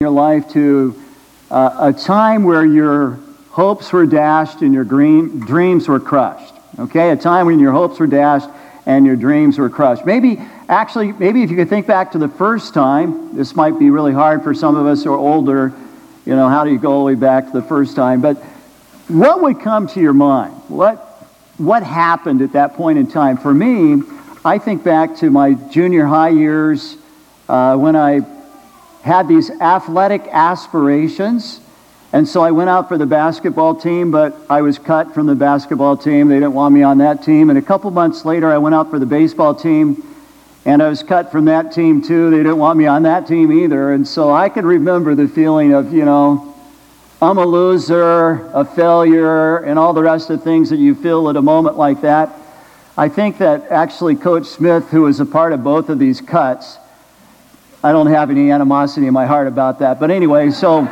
your life to a time where your hopes were dashed and your dreams were crushed. Okay, a time when your hopes were dashed and your dreams were crushed. Maybe if you could think back to the first time, this might be really hard for some of us who are older. You know, how do you go all the way back to the first time? But what would come to your mind? What happened at that point in time? For me, I think back to my junior high years when I had these athletic aspirations. And so I went out for the basketball team, but I was cut from the basketball team. They didn't want me on that team. And a couple months later, I went out for the baseball team, and I was cut from that team too. They didn't want me on that team either. And so I could remember the feeling of, I'm a loser, a failure, and all the rest of the things that you feel at a moment like that. I think that actually Coach Smith, who was a part of both of these cuts, I don't have any animosity in my heart about that. But anyway, so,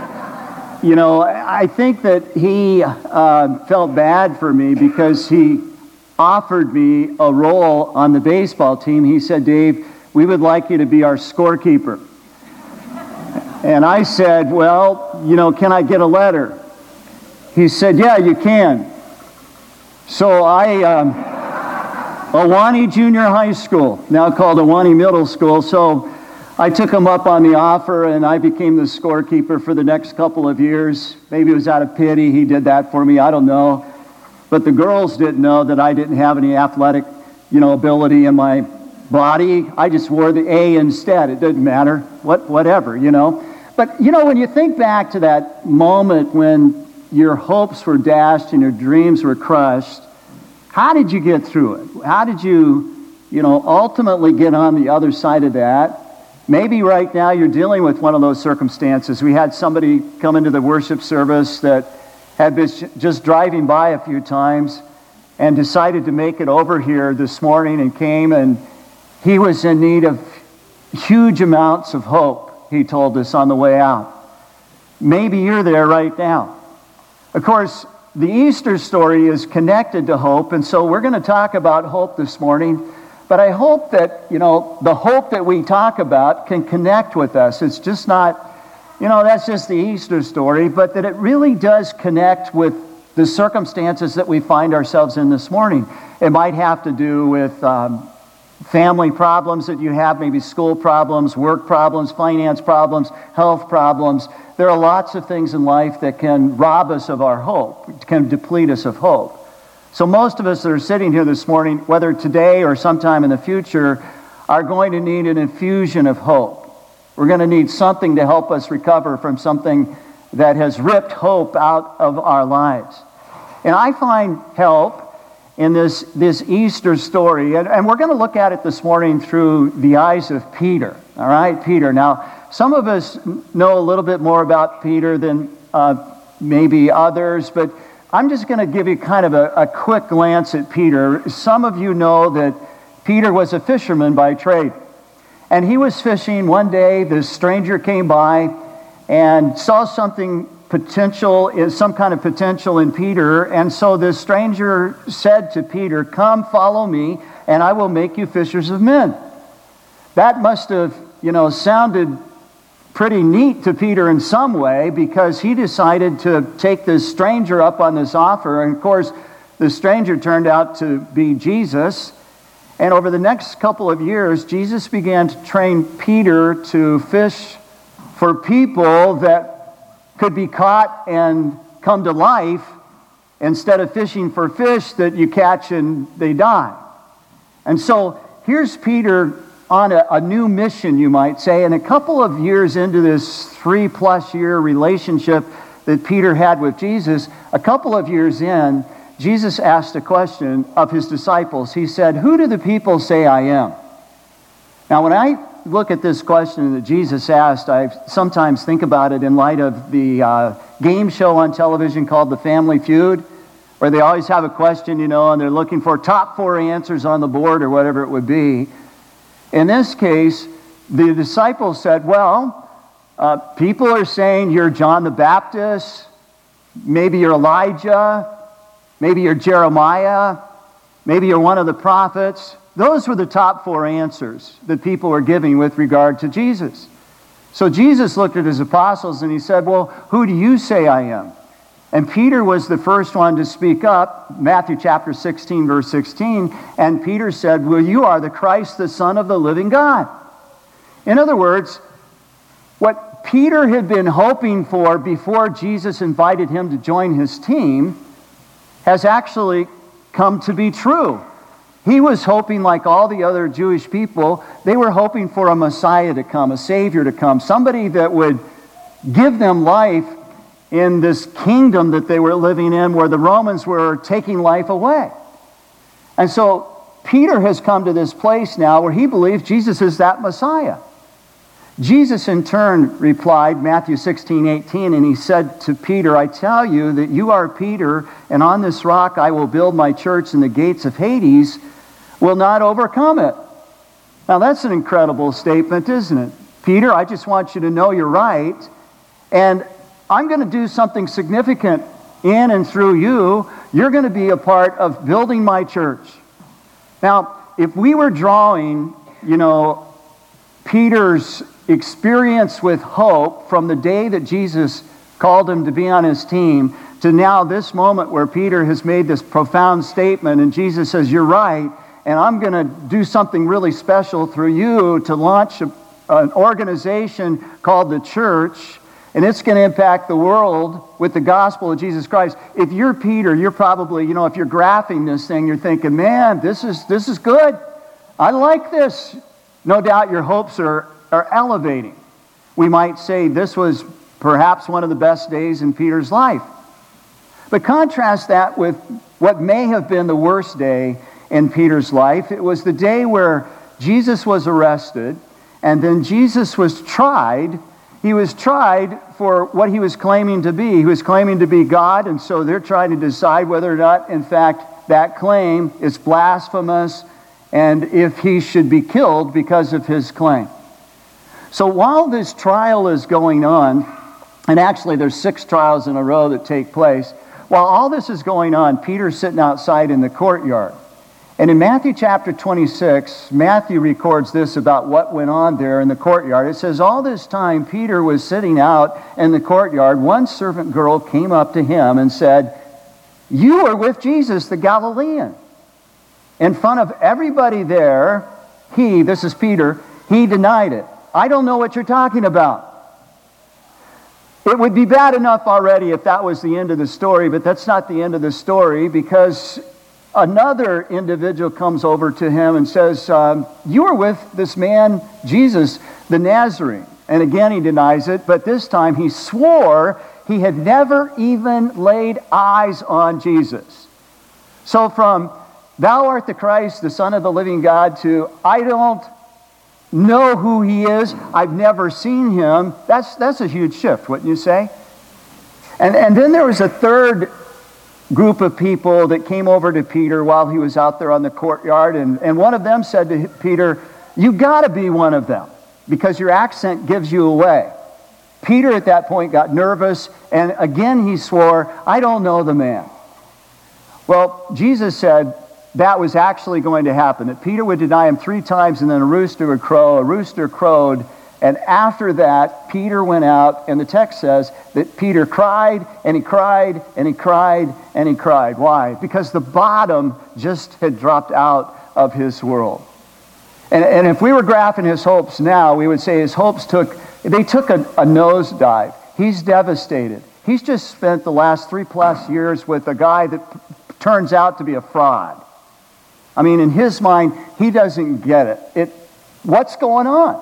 I think that he felt bad for me because he offered me a role on the baseball team. He said, "Dave, we would like you to be our scorekeeper." And I said, "Well, can I get a letter?" He said, "Yeah, you can." So Ahwahnee Junior High School, now called Ahwahnee Middle School. So I took him up on the offer, and I became the scorekeeper for the next couple of years. Maybe it was out of pity he did that for me. I don't know. But the girls didn't know that I didn't have any athletic, ability in my body. I just wore the A instead. It didn't matter. Whatever. But, when you think back to that moment when your hopes were dashed and your dreams were crushed, how did you get through it? How did you, ultimately get on the other side of that? Maybe right now you're dealing with one of those circumstances. We had somebody come into the worship service that had been just driving by a few times and decided to make it over here this morning and came, and he was in need of huge amounts of hope, he told us on the way out. Maybe you're there right now. Of course, the Easter story is connected to hope, and so we're going to talk about hope this morning. But I hope that, the hope that we talk about can connect with us. It's just not, that's just the Easter story, but that it really does connect with the circumstances that we find ourselves in this morning. It might have to do with family problems that you have, maybe school problems, work problems, finance problems, health problems. There are lots of things in life that can rob us of our hope, can deplete us of hope. So most of us that are sitting here this morning, whether today or sometime in the future, are going to need an infusion of hope. We're going to need something to help us recover from something that has ripped hope out of our lives. And I find help in this Easter story, and we're going to look at it this morning through the eyes of Peter. All right, Peter. Now, some of us know a little bit more about Peter than maybe others, but I'm just going to give you kind of a quick glance at Peter. Some of you know that Peter was a fisherman by trade. And he was fishing one day. This stranger came by and saw some kind of potential in Peter. And so this stranger said to Peter, "Come, follow me, and I will make you fishers of men." That must have, sounded pretty neat to Peter in some way, because he decided to take this stranger up on this offer. And of course, the stranger turned out to be Jesus. And over the next couple of years, Jesus began to train Peter to fish for people that could be caught and come to life, instead of fishing for fish that you catch and they die. And so here's Peter on a new mission, you might say. And a couple of years into this 3+ year relationship that Peter had with Jesus, a couple of years in, Jesus asked a question of his disciples. He said, "Who do the people say I am?" Now, when I look at this question that Jesus asked, I sometimes think about it in light of the game show on television called The Family Feud, where they always have a question, and they're looking for top 4 answers on the board or whatever it would be. In this case, the disciples said, people are saying you're John the Baptist, maybe you're Elijah, maybe you're Jeremiah, maybe you're one of the prophets. Those were the top 4 answers that people were giving with regard to Jesus. So Jesus looked at his apostles and he said, well, who do you say I am? And Peter was the first one to speak up, Matthew chapter 16, verse 16. And Peter said, well, you are the Christ, the Son of the living God. In other words, what Peter had been hoping for before Jesus invited him to join his team has actually come to be true. He was hoping, like all the other Jewish people, they were hoping for a Messiah to come, a Savior to come, somebody that would give them life in this kingdom that they were living in where the Romans were taking life away. And so Peter has come to this place now where he believes Jesus is that Messiah. Jesus in turn replied, Matthew 16, 18, and he said to Peter, I tell you that you are Peter, and on this rock I will build my church, and the gates of Hades will not overcome it. Now that's an incredible statement, isn't it? Peter, I just want you to know you're right, and I'm going to do something significant in and through you. You're going to be a part of building my church. Now, if we were drawing, Peter's experience with hope from the day that Jesus called him to be on his team to now this moment where Peter has made this profound statement and Jesus says, you're right, and I'm going to do something really special through you to launch an organization called the church, and it's going to impact the world with the gospel of Jesus Christ. If you're Peter, you're probably, if you're graphing this thing, you're thinking, man, this is good. I like this. No doubt your hopes are elevating. We might say this was perhaps one of the best days in Peter's life. But contrast that with what may have been the worst day in Peter's life. It was the day where Jesus was arrested, and then Jesus was tried. He was tried for what he was claiming to be. He was claiming to be God, and so they're trying to decide whether or not, in fact, that claim is blasphemous and if he should be killed because of his claim. So while this trial is going on, and actually there's 6 trials in a row that take place, while all this is going on, Peter's sitting outside in the courtyard. And in Matthew chapter 26, Matthew records this about what went on there in the courtyard. It says, all this time Peter was sitting out in the courtyard. One servant girl came up to him and said, you are with Jesus, the Galilean. In front of everybody there, this is Peter, he denied it. I don't know what you're talking about. It would be bad enough already if that was the end of the story, but that's not the end of the story, because another individual comes over to him and says, you were with this man, Jesus, the Nazarene. And again, he denies it, but this time he swore he had never even laid eyes on Jesus. So from, thou art the Christ, the Son of the living God, to, I don't know who he is, I've never seen him, that's a huge shift, wouldn't you say? And then there was a third group of people that came over to Peter while he was out there on the courtyard, and one of them said to Peter, you got to be one of them because your accent gives you away. Peter at that point got nervous, and again he swore, I don't know the man. Well, Jesus said that was actually going to happen, that Peter would deny him 3 times and then a rooster would crow. A rooster crowed, and after that, Peter went out, and the text says that Peter cried, and he cried, and he cried, and he cried. Why? Because the bottom just had dropped out of his world. And if we were graphing his hopes now, we would say his hopes took a nosedive. He's devastated. He's just spent the last 3+ years with a guy that turns out to be a fraud. I mean, in his mind, he doesn't get it. What's going on?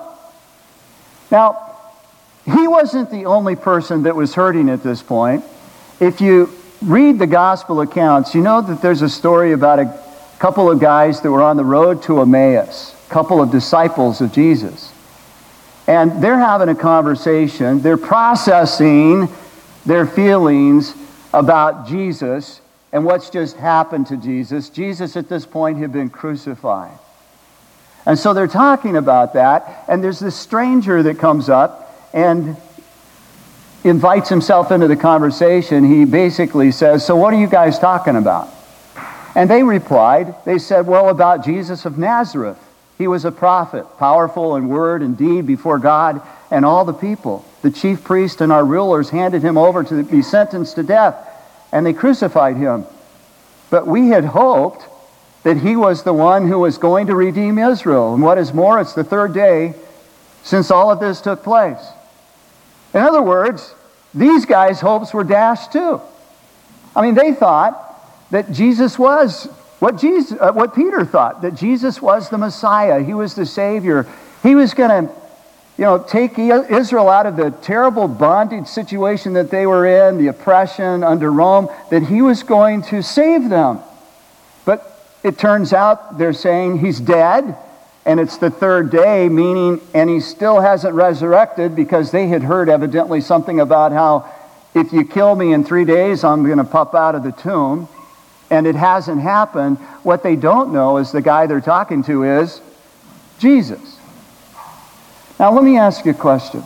Now, he wasn't the only person that was hurting at this point. If you read the gospel accounts, you know that there's a story about a couple of guys that were on the road to Emmaus, a couple of disciples of Jesus. And they're having a conversation. They're processing their feelings about Jesus and what's just happened to Jesus. Jesus at this point had been crucified. And so they're talking about that, and there's this stranger that comes up and invites himself into the conversation. He basically says, so what are you guys talking about? And they replied, they said, well, about Jesus of Nazareth. He was a prophet, powerful in word and deed before God and all the people. The chief priests and our rulers handed him over to be sentenced to death, and they crucified him. But we had hoped that he was the one who was going to redeem Israel. And what is more, it's the third day since all of this took place. In other words, these guys' hopes were dashed too. I mean, they thought that Jesus was what Peter thought, that Jesus was the Messiah. He was the Savior. He was going to, take Israel out of the terrible bondage situation that they were in, the oppression under Rome, that he was going to save them. But it turns out they're saying he's dead, and it's the third day, meaning, and he still hasn't resurrected, because they had heard evidently something about how if you kill me in 3 days, I'm going to pop out of the tomb. And it hasn't happened. What they don't know is the guy they're talking to is Jesus. Now, let me ask you a question.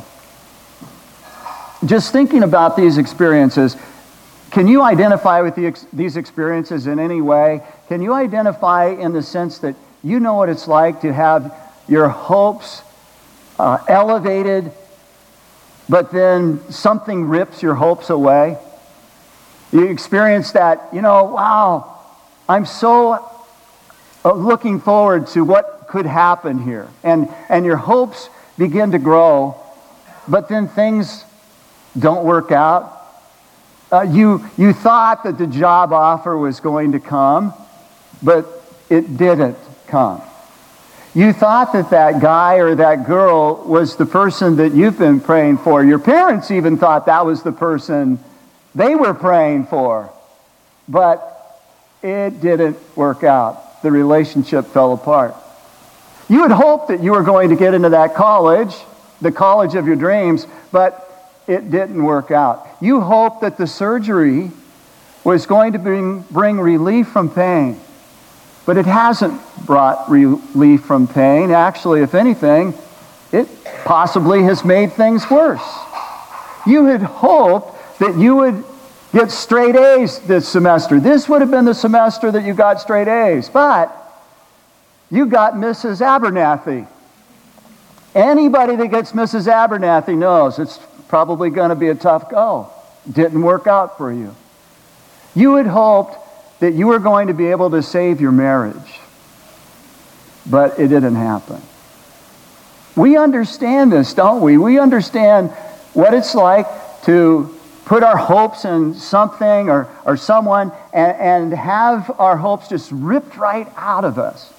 Just thinking about these experiences, can you identify with these experiences in any way? Can you identify in the sense that you know what it's like to have your hopes elevated, but then something rips your hopes away? You experience that, wow, I'm so looking forward to what could happen here. And your hopes begin to grow, but then things don't work out. You thought that the job offer was going to come, but it didn't come. You thought that guy or that girl was the person that you've been praying for. Your parents even thought that was the person they were praying for, but it didn't work out. The relationship fell apart. You had hoped that you were going to get into that college, the college of your dreams, but it didn't work out. You hoped that the surgery was going to bring relief from pain, but it hasn't brought relief from pain. Actually, if anything, it possibly has made things worse. You had hoped that you would get straight A's this semester. This would have been the semester that you got straight A's, but you got Mrs. Abernathy. Anybody that gets Mrs. Abernathy knows it's probably going to be a tough go. Didn't work out for you. You had hoped that you were going to be able to save your marriage, but it didn't happen. We understand this, don't we? We understand what it's like to put our hopes in something or someone and have our hopes just ripped right out of us.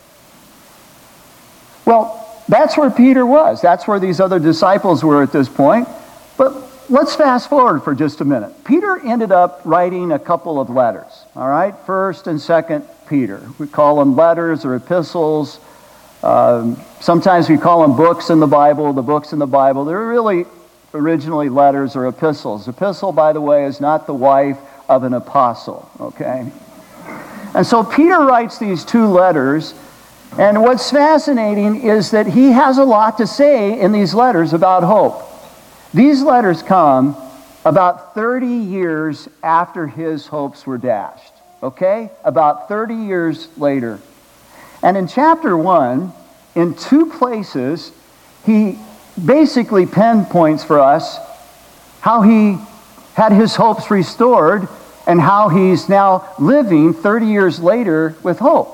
Well, that's where Peter was. That's where these other disciples were at this point. But let's fast forward for just a minute. Peter ended up writing a couple of letters, all right? 1st and 2nd Peter. We call them letters or epistles. Sometimes we call them books in the Bible, the books in the Bible. They're really originally letters or epistles. Epistle, by the way, is not the wife of an apostle, okay? And so Peter writes these 2 letters, and what's fascinating is that he has a lot to say in these letters about hope. These letters come about 30 years after his hopes were dashed, okay? About 30 years later. And in chapter 1, in 2 places, he basically pinpoints for us how he had his hopes restored and how he's now living 30 years later with hope.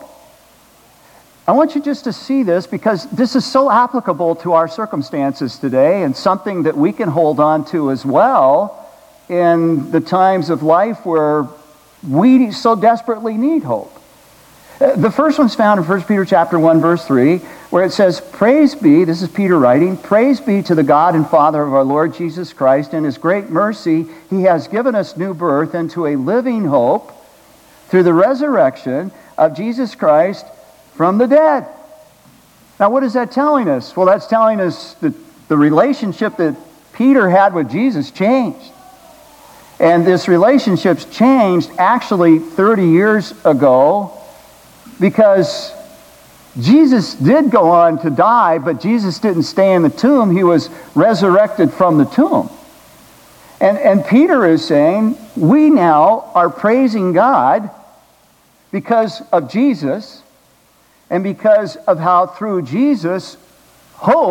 I want you just to see this because this is so applicable to our circumstances today and something that we can hold on to as well in the times of life where we so desperately need hope. The first one's found in 1 Peter chapter 1, verse 3, where it says, "Praise be," this is Peter writing, "Praise be to the God and Father of our Lord Jesus Christ. In his great mercy, he has given us new birth into a living hope through the resurrection of Jesus Christ from the dead." Now, what is that telling us? Well, that's telling us that the relationship that Peter had with Jesus changed. And this relationship's changed actually 30 years ago, because Jesus did go on to die, but Jesus didn't stay in the tomb. He was resurrected from the tomb. And Peter is saying, we now are praising God because of Jesus and because of how through Jesus, hope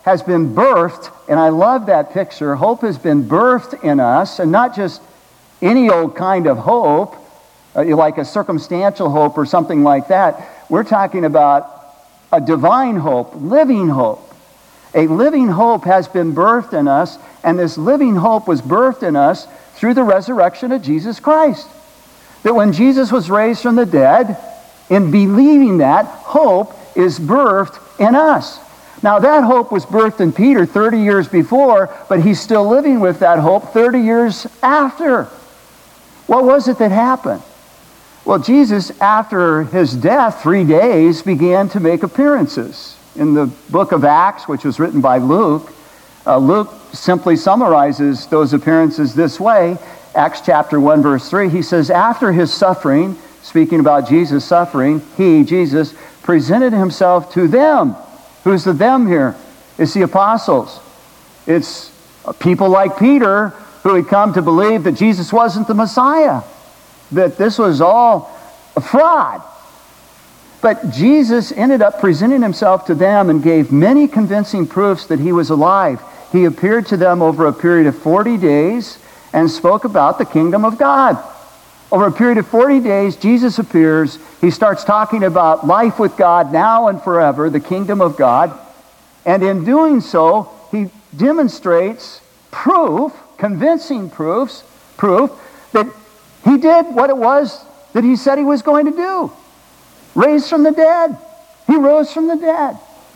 has been birthed, and I love that picture. Hope has been birthed in us, and not just any old kind of hope, like a circumstantial hope or something like that. We're talking about a divine hope, living hope. A living hope has been birthed in us, and this living hope was birthed in us through the resurrection of Jesus Christ. That when Jesus was raised from the dead, in believing that, hope is birthed in us. Now that hope was birthed in Peter 30 years before, but he's still living with that hope 30 years after. What was it that happened? Well, Jesus, after his death, 3 days, began to make appearances. In the book of Acts, which was written by Luke, Luke simply summarizes those appearances this way. Acts chapter 1, verse 3, he says, after his suffering, speaking about Jesus' suffering, he, Jesus, presented himself to them. Who's the them here? It's the apostles. It's people like Peter who had come to believe that Jesus wasn't the Messiah, that this was all a fraud. But Jesus ended up presenting himself to them and gave many convincing proofs that he was alive. He appeared to them over a period of 40 days and spoke about the kingdom of God. Over a period of 40 days, Jesus appears. He starts talking about life with God now and forever, the kingdom of God. And in doing so, he demonstrates proof, convincing proof that he did what it was that he said he was going to do. Raised from the dead. He rose from the dead.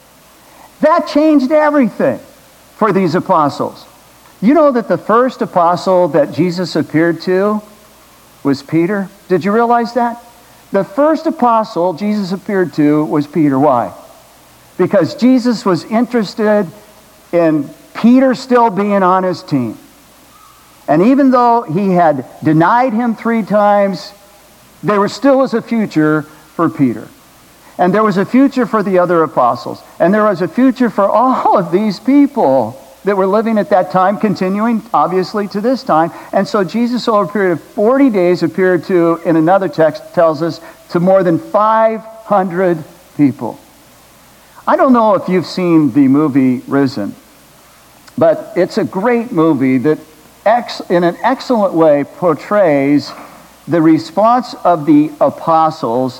That changed everything for these apostles. You know that the first apostle that Jesus appeared to was Peter? Did you realize that? The first apostle Jesus appeared to was Peter. Why? Because Jesus was interested in Peter still being on his team. And even though he had denied him 3 times, there still was a future for Peter. And there was a future for the other apostles. And there was a future for all of these people that were living at that time, continuing, obviously, to this time. And so Jesus, over a period of 40 days, appeared to, in another text, tells us, to more than 500 people. I don't know if you've seen the movie Risen, but it's a great movie that in an excellent way portrays the response of the apostles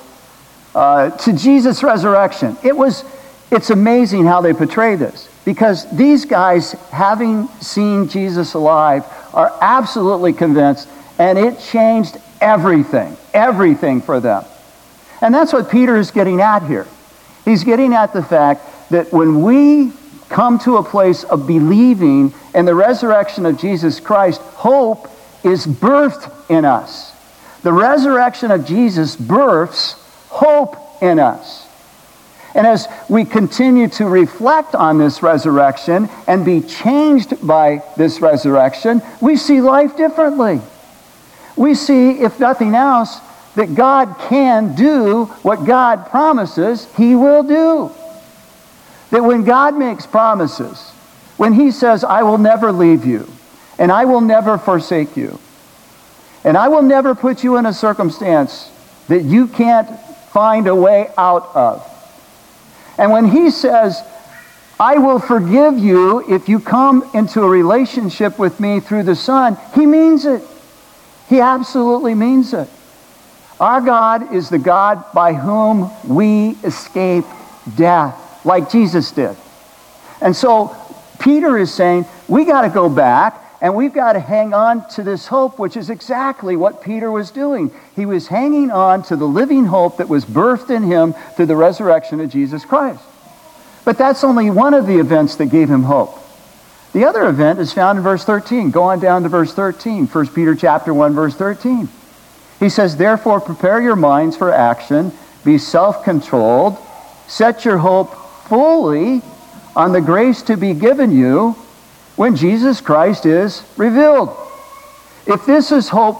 to Jesus' resurrection. It's amazing how they portray this, because these guys, having seen Jesus alive, are absolutely convinced, and it changed everything for them. And that's what Peter is getting at here. He's getting at the fact that when we come to a place of believing in the resurrection of Jesus Christ, hope is birthed in us. The resurrection of Jesus births hope in us. And as we continue to reflect on this resurrection and be changed by this resurrection, we see life differently. We see, if nothing else, that God can do what God promises He will do. That when God makes promises, when He says, I will never leave you, and I will never forsake you, and I will never put you in a circumstance that you can't find a way out of. And when He says, I will forgive you if you come into a relationship with me through the Son, He means it. He absolutely means it. Our God is the God by whom we escape death, like Jesus did. And so Peter is saying, we got to go back and we've got to hang on to this hope, which is exactly what Peter was doing. He was hanging on to the living hope that was birthed in him through the resurrection of Jesus Christ. But that's only one of the events that gave him hope. The other event is found in verse 13. Go on down to verse 13, 1 Peter chapter 1, verse 13. He says, therefore prepare your minds for action, be self-controlled, set your hope fully on the grace to be given you when Jesus Christ is revealed. If this is hope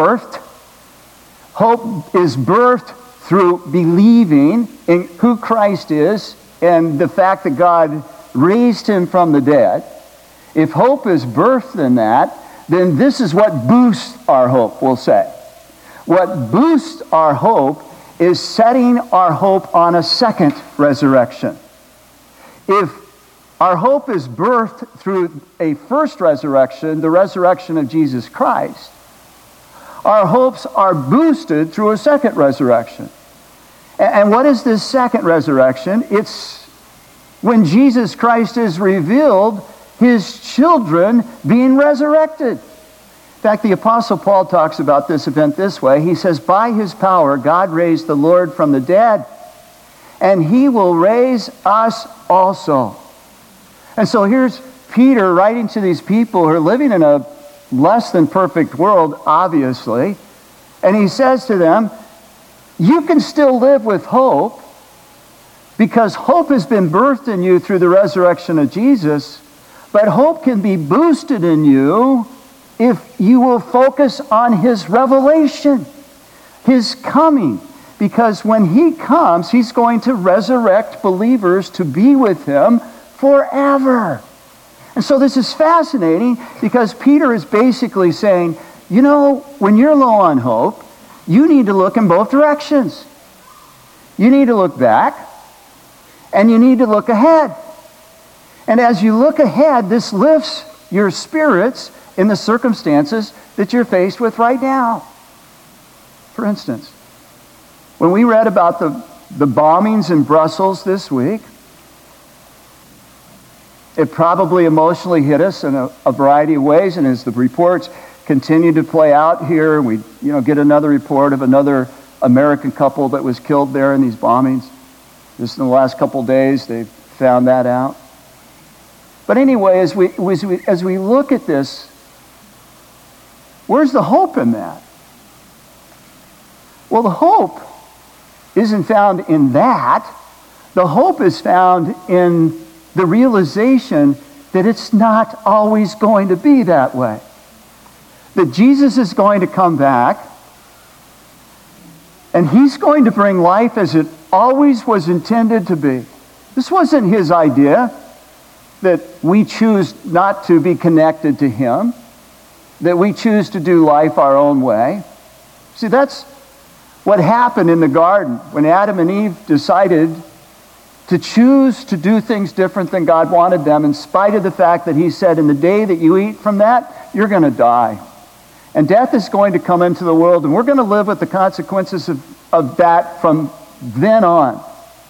is birthed through believing in who Christ is and the fact that God raised Him from the dead. If hope is birthed in that, then this is what boosts our hope, we'll say. What boosts our hope is setting our hope on a second resurrection. If Our hope is birthed through a first resurrection, the resurrection of Jesus Christ. Our hopes are boosted through a second resurrection. And what is this second resurrection? It's when Jesus Christ is revealed, his children being resurrected. In fact, the Apostle Paul talks about this event this way. He says, by his power, God raised the Lord from the dead, and he will raise us also. And so here's Peter writing to these people who are living in a less than perfect world, obviously. And he says to them, you can still live with hope because hope has been birthed in you through the resurrection of Jesus, but hope can be boosted in you if you will focus on his revelation, his coming. Because when he comes, he's going to resurrect believers to be with him forever. And so this is fascinating because Peter is basically saying, you know, when you're low on hope, you need to look in both directions. You need to look back and you need to look ahead. And as you look ahead, this lifts your spirits in the circumstances that you're faced with right now. For instance, when we read about the bombings in Brussels this week, it probably emotionally hit us in a variety of ways, and as the reports continue to play out here, we get another report of another American couple that was killed there in these bombings. Just in the last couple days, they've found that out. But anyway, as we look at this, where's the hope in that? Well, the hope isn't found in that. The hope is found in the realization that it's not always going to be that way. That Jesus is going to come back and he's going to bring life as it always was intended to be. This wasn't his idea, that we choose not to be connected to him, that we choose to do life our own way. See, that's what happened in the garden when Adam and Eve decided to choose to do things different than God wanted them, in spite of the fact that he said, in the day that you eat from that, you're going to die. And death is going to come into the world, and we're going to live with the consequences of that from then on.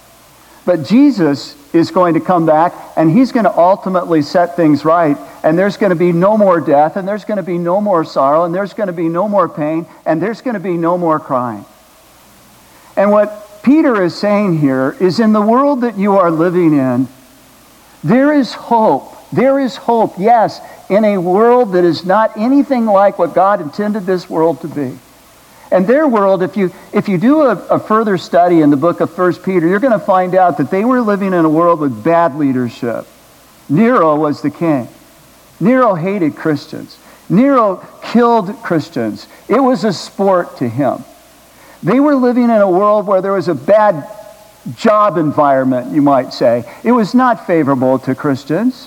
But Jesus is going to come back, and he's going to ultimately set things right, and there's going to be no more death, and there's going to be no more sorrow, and there's going to be no more pain, and there's going to be no more crying. And what Peter is saying here is, in the world that you are living in, there is hope. There is hope, yes, in a world that is not anything like what God intended this world to be. And their world, if you do a further study in the book of 1 Peter, you're going to find out that they were living in a world with bad leadership. Nero was the king. Nero hated Christians. Nero killed Christians. It was a sport to him. They were living in a world where there was a bad job environment, you might say. It was not favorable to Christians.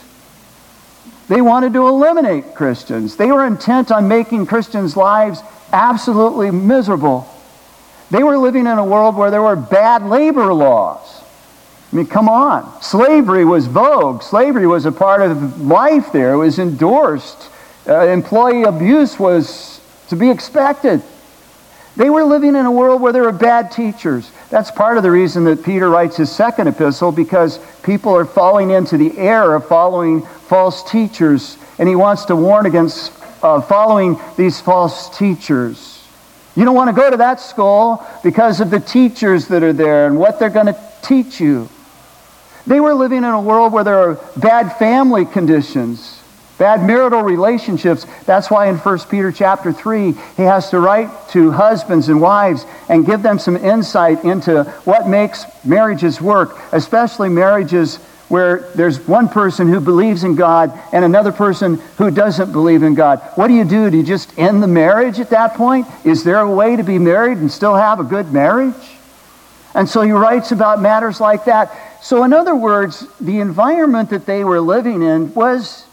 They wanted to eliminate Christians. They were intent on making Christians' lives absolutely miserable. They were living in a world where there were bad labor laws. I mean, come on. Slavery was vogue. Slavery was a part of life there. It was endorsed. Employee abuse was to be expected. They were living in a world where there were bad teachers. That's part of the reason that Peter writes his second epistle, because people are falling into the error of following false teachers, and he wants to warn against following these false teachers. You don't want to go to that school because of the teachers that are there and what they're going to teach you. They were living in a world where there are bad family conditions, bad marital relationships. That's why in 1 Peter chapter 3, he has to write to husbands and wives and give them some insight into what makes marriages work, especially marriages where there's one person who believes in God and another person who doesn't believe in God. What do? Do you just end the marriage at that point? Is there a way to be married and still have a good marriage? And so he writes about matters like that. So in other words, the environment that they were living in was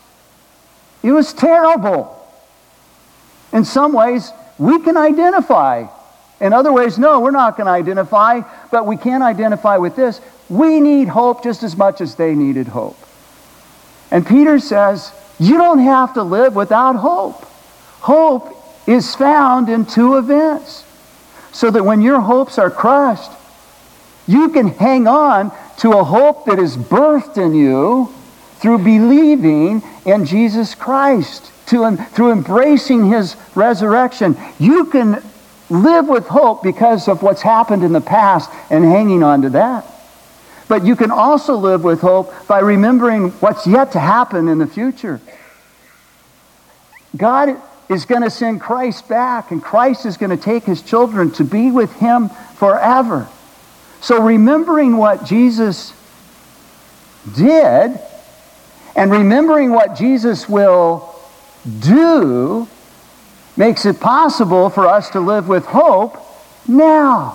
terrible. In some ways, we can identify. In other ways, no, we're not going to identify, but we can identify with this. We need hope just as much as they needed hope. And Peter says, you don't have to live without hope. Hope is found in two events. So that when your hopes are crushed, you can hang on to a hope that is birthed in you through believing in Jesus Christ, through embracing his resurrection. You can live with hope because of what's happened in the past and hanging on to that. But you can also live with hope by remembering what's yet to happen in the future. God is going to send Christ back, and Christ is going to take his children to be with him forever. So remembering what Jesus did and remembering what Jesus will do makes it possible for us to live with hope now.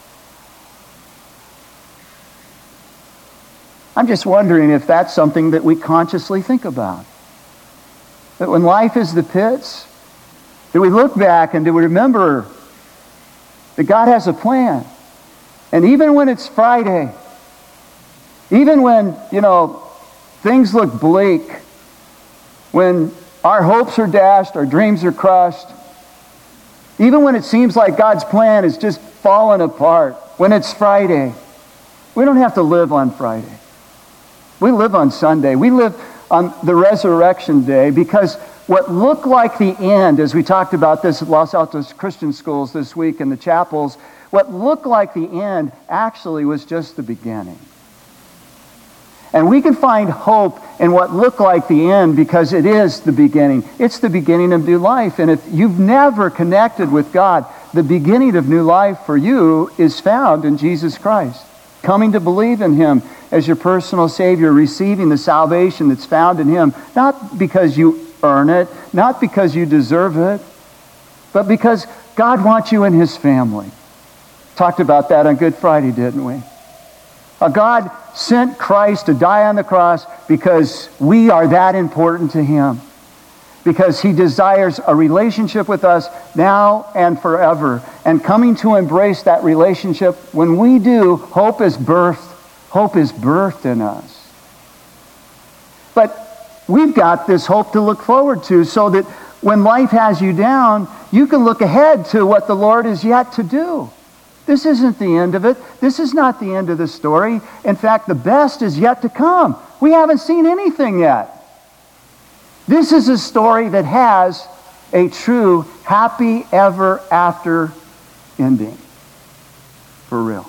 I'm just wondering if that's something that we consciously think about. That when life is the pits, do we look back and do we remember that God has a plan? And even when it's Friday, even when, things look bleak, when our hopes are dashed, our dreams are crushed, even when it seems like God's plan is just falling apart, when it's Friday, we don't have to live on Friday. We live on Sunday. We live on the resurrection day, because what looked like the end, as we talked about this at Los Altos Christian Schools this week in the chapels, what looked like the end actually was just the beginning. And we can find hope in what looked like the end because it is the beginning. It's the beginning of new life. And if you've never connected with God, the beginning of new life for you is found in Jesus Christ. Coming to believe in him as your personal Savior, receiving the salvation that's found in him, not because you earn it, not because you deserve it, but because God wants you in his family. Talked about that on Good Friday, didn't we? God sent Christ to die on the cross because we are that important to him. Because he desires a relationship with us now and forever. And coming to embrace that relationship, when we do, hope is birthed. Hope is birthed in us. But we've got this hope to look forward to, so that when life has you down, you can look ahead to what the Lord is yet to do. This isn't the end of it. This is not the end of the story. In fact, the best is yet to come. We haven't seen anything yet. This is a story that has a true happy ever after ending. For real.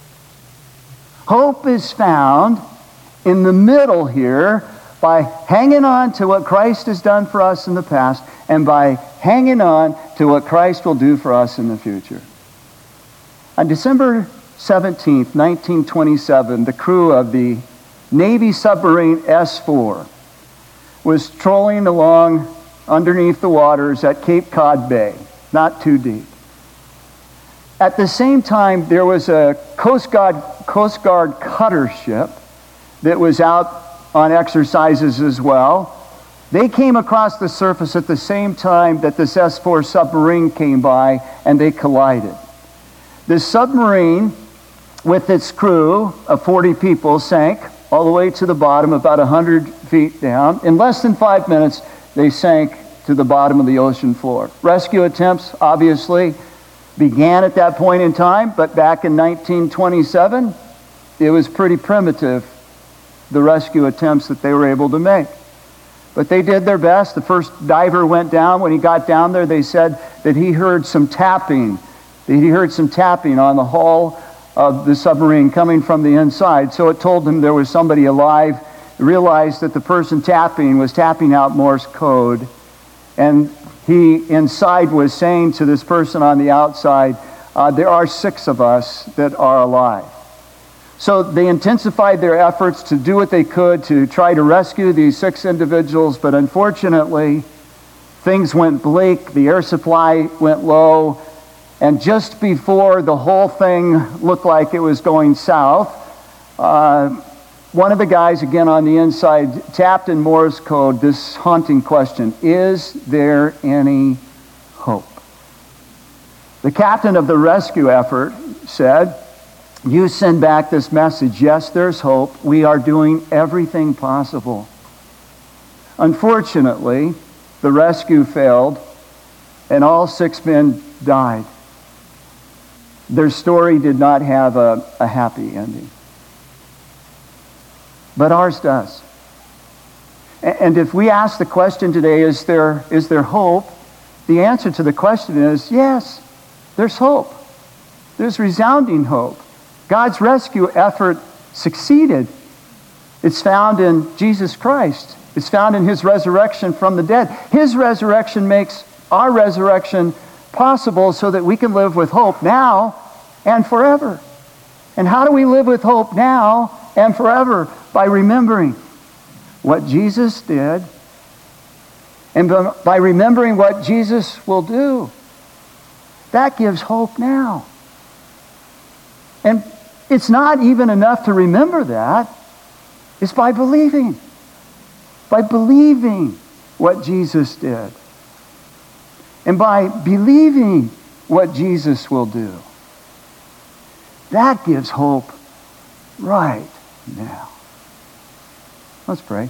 Hope is found in the middle here by hanging on to what Christ has done for us in the past and by hanging on to what Christ will do for us in the future. On December 17th, 1927, the crew of the Navy submarine S-4 was trolling along underneath the waters at Cape Cod Bay, not too deep. At the same time, there was a Coast Guard cutter ship that was out on exercises as well. They came across the surface at the same time that this S-4 submarine came by, and they collided. This submarine, with its crew of 40 people, sank all the way to the bottom, about 100 feet down. In less than 5 minutes, they sank to the bottom of the ocean floor. Rescue attempts, obviously, began at that point in time, but back in 1927, it was pretty primitive, the rescue attempts that they were able to make. But they did their best. The first diver went down. When he got down there, they said that he heard some tapping. He heard some tapping on the hull of the submarine coming from the inside. So it told him there was somebody alive. He realized that the person tapping was tapping out Morse code. And he inside was saying to this person on the outside, there are 6 of us that are alive. So they intensified their efforts to do what they could to try to rescue these 6 individuals, but unfortunately, things went bleak, the air supply went low, and just before the whole thing looked like it was going south, one of the guys, again on the inside, tapped in Morse code this haunting question: is there any hope? The captain of the rescue effort said, you send back this message: yes, there's hope. We are doing everything possible. Unfortunately, the rescue failed, and all 6 men died. Their story did not have a happy ending. But ours does. And if we ask the question today, is there hope? The answer to the question is yes, there's hope. There's resounding hope. God's rescue effort succeeded. It's found in Jesus Christ. It's found in his resurrection from the dead. His resurrection makes our resurrection possible so that we can live with hope now and forever. And how do we live with hope now and forever? By remembering what Jesus did and by remembering what Jesus will do. That gives hope now. And it's not even enough to remember that. It's by believing. By believing what Jesus did. And by believing what Jesus will do. That gives hope right now. Let's pray.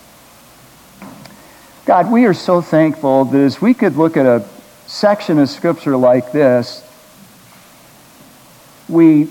God, we are so thankful that as we could look at a section of Scripture like this, we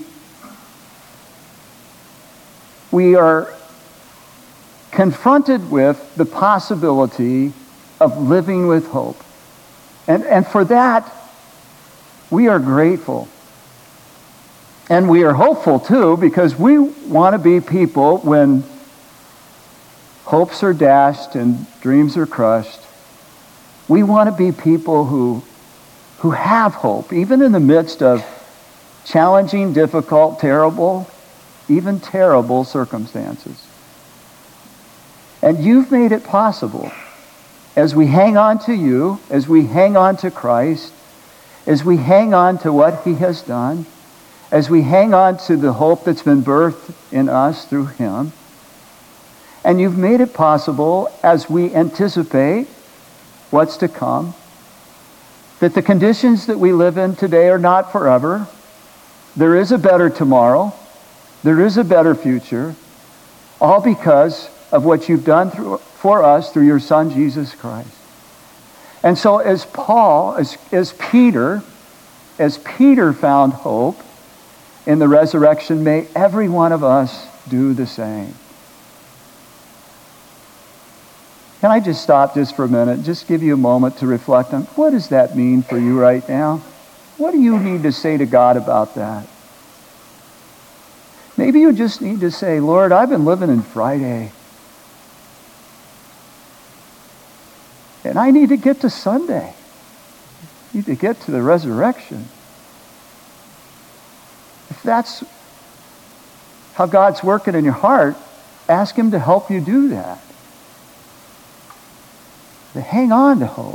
are confronted with the possibility of living with hope. And for that, we are grateful. And we are hopeful too, because we want to be people when hopes are dashed and dreams are crushed. We want to be people who have hope, even in the midst of challenging, difficult, terrible, even terrible circumstances. And you've made it possible as we hang on to you, as we hang on to Christ, as we hang on to what he has done, as we hang on to the hope that's been birthed in us through him. And you've made it possible as we anticipate what's to come, that the conditions that we live in today are not forever. There is a better tomorrow. There is a better future, all because of what you've done for us through your Son, Jesus Christ. And so as Peter found hope in the resurrection, may every one of us do the same. Can I just stop just for a minute, just give you a moment to reflect on what does that mean for you right now? What do you need to say to God about that? Maybe you just need to say, Lord, I've been living in Friday. And I need to get to Sunday. I need to get to the resurrection. If that's how God's working in your heart, ask him to help you do that. To hang on to hope.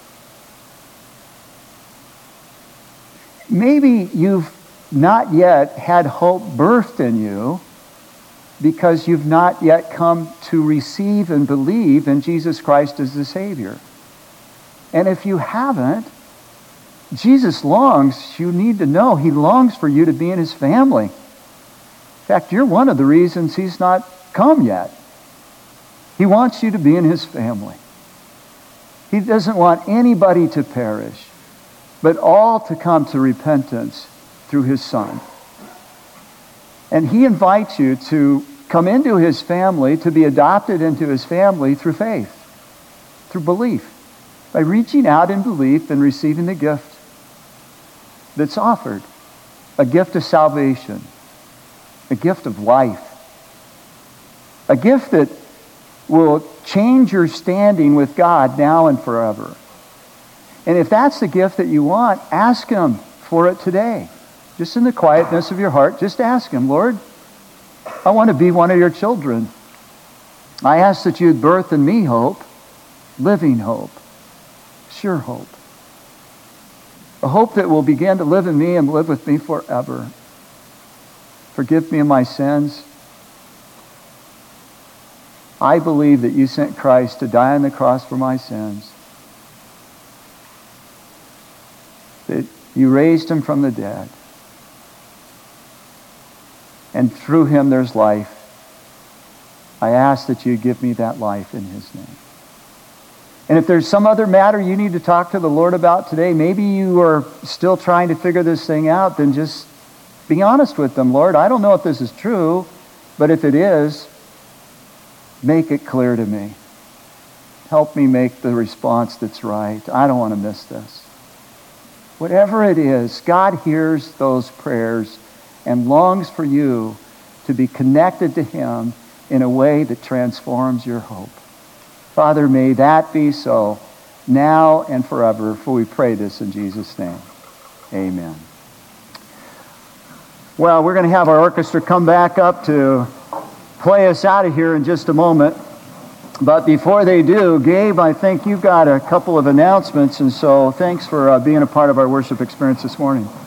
Maybe you've not yet had hope birthed in you because you've not yet come to receive and believe in Jesus Christ as the Savior. And if you haven't, Jesus longs, you need to know, he longs for you to be in his family. In fact, you're one of the reasons he's not come yet. He wants you to be in his family. He doesn't want anybody to perish, but all to come to repentance through his Son. And he invites you to come into his family, to be adopted into his family through faith, through belief, by reaching out in belief and receiving the gift that's offered, a gift of salvation, a gift of life, a gift that will change your standing with God now and forever. And if that's the gift that you want, ask him for it today. Just in the quietness of your heart, just ask him, Lord, I want to be one of your children. I ask that you'd birth in me hope, living hope, sure hope. A hope that will begin to live in me and live with me forever. Forgive me of my sins. I believe that you sent Christ to die on the cross for my sins. That you raised him from the dead. And through him there's life. I ask that you give me that life in his name. And if there's some other matter you need to talk to the Lord about today, maybe you are still trying to figure this thing out, then just be honest with them. Lord, I don't know if this is true, but if it is, make it clear to me. Help me make the response that's right. I don't want to miss this. Whatever it is, God hears those prayers and longs for you to be connected to Him in a way that transforms your hope. Father, may that be so now and forever, for we pray this in Jesus' name. Amen. Well, we're going to have our orchestra come back up to play us out of here in just a moment. But before they do, Gabe, I think you've got a couple of announcements, and so thanks for being a part of our worship experience this morning.